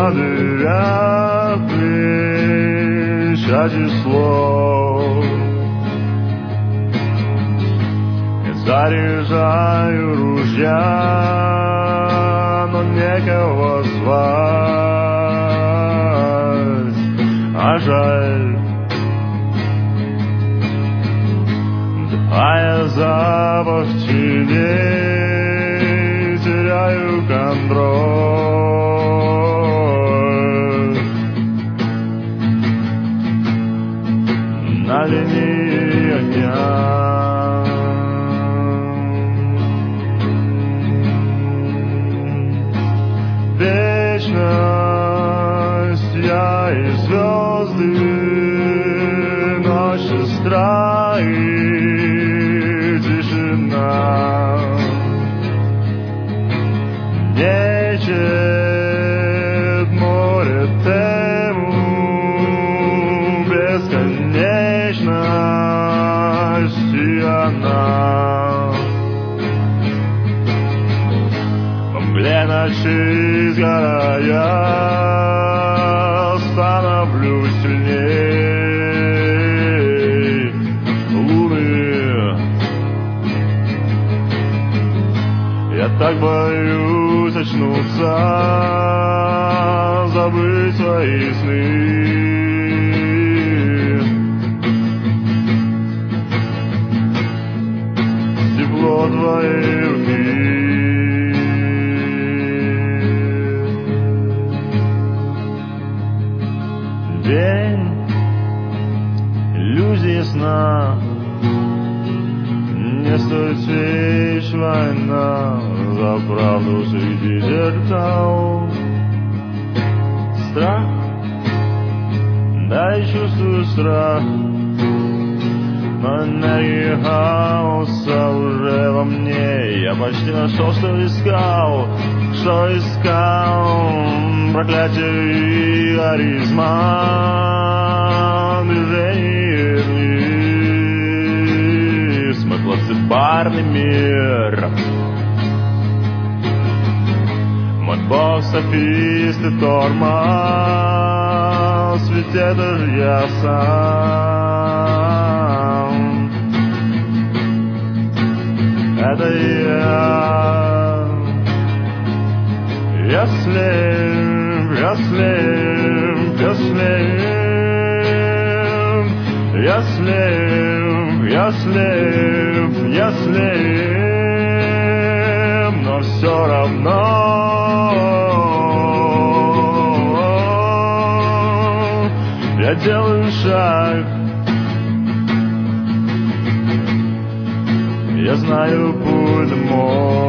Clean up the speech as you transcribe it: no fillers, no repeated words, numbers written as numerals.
доверять число. Я заряжаю ружья, но некого звать, а жаль. Вдыхая запах теней, теряю контроль. На линии огня вечность, я и звезды, ночь, сестра и тишина. Нечет море тему, бесконечность и она. Во мгле ночи сгорая, становлюсь сильней луны. Я так боюсь очнуться, забыть свои сны. Тепло твоей руки. День, иллюзии сна, не стоит свеч, война за правду среди зеркал. Страх, да, я чувствую страх, но энергия хаоса уже во мне. Я почти нашел, что искал, проклятие и харизма, движение вниз, мой плацебарный мир. Мой бог софист и тормоз, ведь это же я сам. Это я слеп, я слеп, я слеп, я слеп, я слеп, я слеп, но все равно я делаю шаг. Я знаю путь домой.